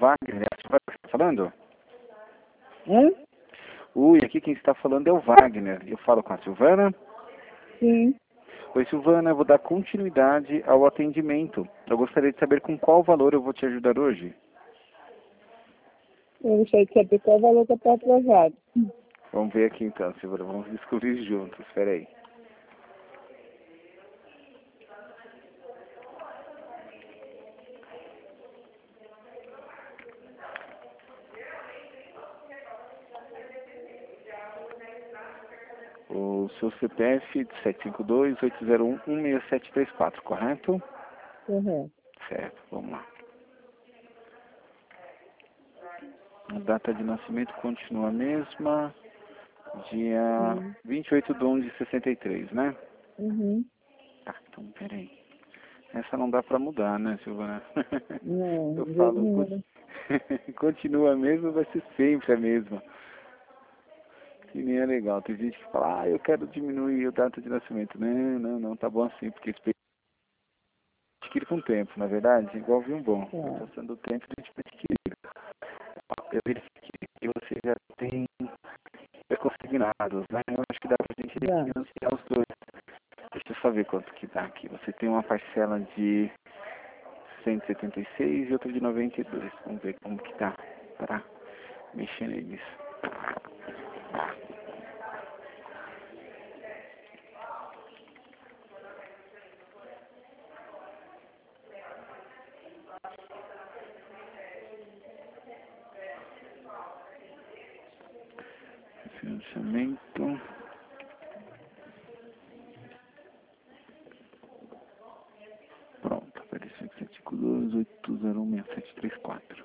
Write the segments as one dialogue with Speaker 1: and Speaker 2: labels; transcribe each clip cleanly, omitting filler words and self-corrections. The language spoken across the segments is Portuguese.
Speaker 1: Wagner. É a Silvana que está falando?
Speaker 2: Hã?
Speaker 1: Ui, aqui quem está falando é o Wagner. Eu falo com a Silvana.
Speaker 2: Sim.
Speaker 1: Oi, Silvana, eu vou dar continuidade ao atendimento. Eu gostaria de saber com qual valor eu vou te ajudar hoje.
Speaker 2: Eu gostaria de saber qual valor que está atrasado.
Speaker 1: Vamos ver aqui então, Silvana. Vamos descobrir juntos. Espera aí. O seu CPF de 752-801-16734, correto?
Speaker 2: Correto.
Speaker 1: Certo, vamos lá. A data de nascimento continua a mesma, dia
Speaker 2: Sim.
Speaker 1: 28/11/63, né?
Speaker 2: Uhum.
Speaker 1: Tá, então peraí. Essa não dá pra mudar, né, Silvana?
Speaker 2: Não,
Speaker 1: Eu
Speaker 2: de jeito
Speaker 1: falo,
Speaker 2: nenhum.
Speaker 1: continua a mesma, vai ser sempre a mesma. Que nem é legal. Tem gente que fala, eu quero diminuir a data de nascimento. Não, tá bom assim, porque isso adquire com o tempo, na verdade, igual vinho bom. Vai
Speaker 2: Tá.
Speaker 1: passando o tempo, a gente vai adquirir. Eu verifiquei que você já tem consignados, né? Eu acho que dá pra gente
Speaker 2: Já.
Speaker 1: financiar os dois. Deixa eu só ver quanto que dá aqui. Você tem uma parcela de 176 e outra de 92. Vamos ver como que tá para mexer neles. Financiamento. Pronto, apareceu aqui 752-801-6734.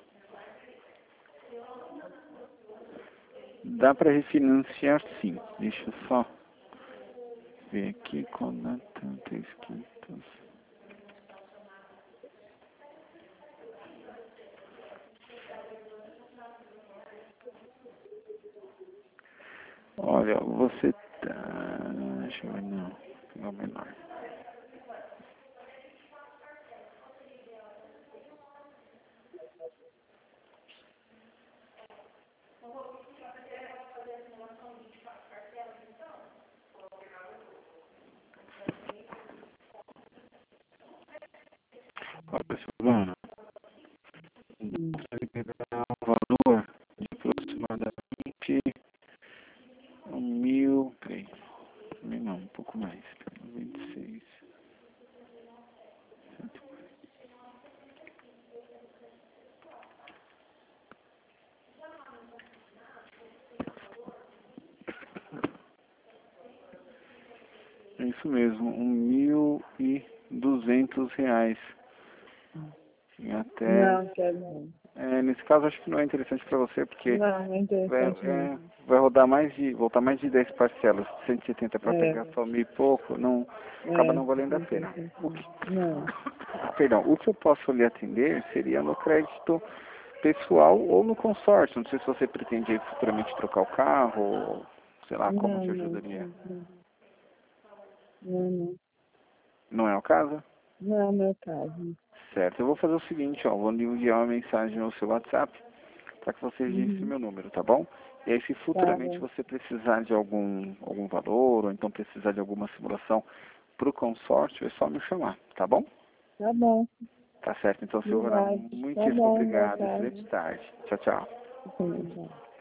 Speaker 1: Dá para refinanciar sim. Deixa eu só ver aqui qual data tá escrito. Olha, você tá. Deixa eu ver, não menor. Olha, Silvana,
Speaker 2: Hum.
Speaker 1: consegue pegar um valor de aproximadamente 1.000. Peraí, não, um pouco mais. 26. É isso mesmo, R$ 1.200. E até.
Speaker 2: Não, quero não.
Speaker 1: Nesse caso, acho que não é interessante para você, porque
Speaker 2: Não, não é
Speaker 1: vai,
Speaker 2: interessante não.
Speaker 1: vai voltar mais de 10 parcelas, 170 para
Speaker 2: É,
Speaker 1: pegar só 1.000 e pouco, não, acaba não valendo
Speaker 2: não
Speaker 1: a
Speaker 2: é
Speaker 1: pena.
Speaker 2: interessante não. Não.
Speaker 1: Perdão, o que eu posso lhe atender seria no crédito pessoal ou no consórcio. Não sei se você pretende aí futuramente trocar o carro, ou sei lá, como
Speaker 2: Não,
Speaker 1: te
Speaker 2: não,
Speaker 1: ajudaria.
Speaker 2: não, não. Não, não.
Speaker 1: Não é o caso?
Speaker 2: Não é o meu caso.
Speaker 1: Certo, eu vou fazer o seguinte, vou lhe enviar uma mensagem no seu WhatsApp para que você registre
Speaker 2: Uhum.
Speaker 1: meu número, tá bom? E aí se
Speaker 2: Tá
Speaker 1: futuramente
Speaker 2: bom.
Speaker 1: você precisar de algum valor, ou então precisar de alguma simulação para o consórcio, é só me chamar, tá bom?
Speaker 2: Tá bom.
Speaker 1: Tá certo, então, Silvana,
Speaker 2: Obrigado. Tá
Speaker 1: muitíssimo
Speaker 2: bom, boa
Speaker 1: obrigado. Excelente
Speaker 2: tarde.
Speaker 1: tarde. Tchau, tchau.
Speaker 2: Sim, tá.